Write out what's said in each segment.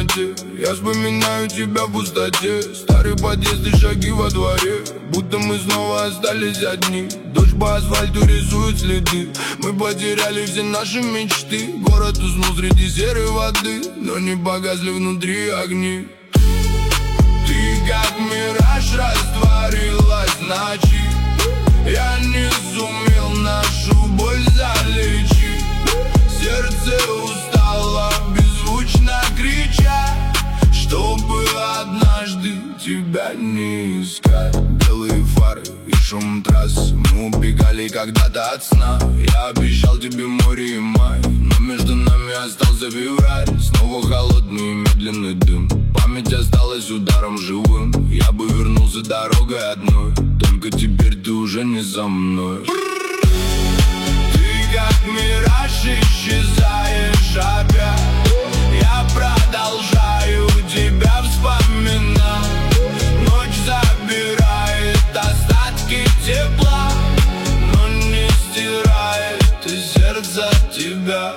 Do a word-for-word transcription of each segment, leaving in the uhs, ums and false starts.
темноте. Я вспоминаю тебя в пустоте. Старый подъезд и шаги во дворе, будто мы снова остались одни. Дождь по асфальту рисует следы. Мы потеряли все наши мечты. Город уснул среди серой воды, но не погасли внутри огни. Ты как мираж растворилась в ночи. Я не сумел нашу боль залечить. Сердце устало, беззвучно крича, чтобы однажды тебя не искать. Белые фары и шум трасс, мы убегали когда-то от сна. Я обещал тебе море и май, но между нами остался февраль. Снова холодный и медленный дым, память осталась ударом живым. Я бы вернулся дорогой одной, только теперь ты уже не со мной. Ты как мираж исчезаешь опять. Я продолжаю тебя вспоминать. Ночь забирает остатки тепла, но не стирает из сердца тебя.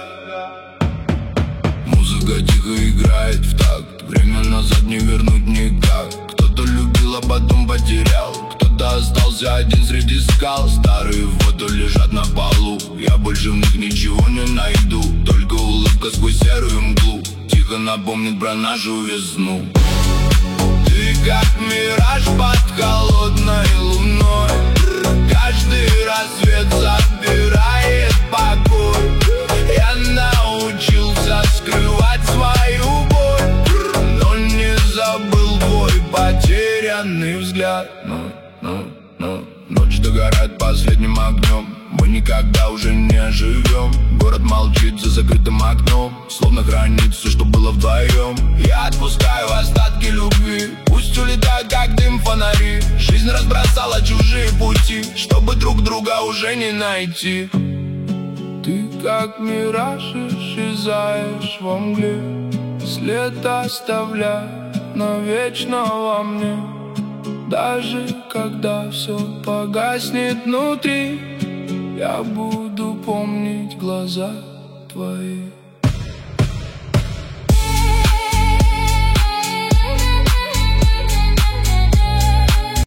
Музыка тихо играет в такт, время назад не вернуть никак. Кто-то любил, а потом потерял, кто-то остался один среди скал. Старые фото лежат на полу, я больше в них ничего не найду. Только улыбка сквозь серую мглу тихо напомнит про нашу весну. Ты как мираж под холодной луной. Каждый рассвет забирает покой. Я научился скрывать свою боль, но не забыл твой потерянный взгляд. Но, но, но ночь догорает последним огнем. Мы никогда уже не оживем. Город молчит за закрытым окном, словно хранит все, что было вдвоем. Я отпускаю остатки любви, пусть улетают, как дым фонари. Жизнь разбросала чужие пути, чтобы друг друга уже не найти. Ты как мираж исчезаешь во мгле, след оставляя навечно во мне. Даже когда все погаснет внутри, я буду помнить глаза твои.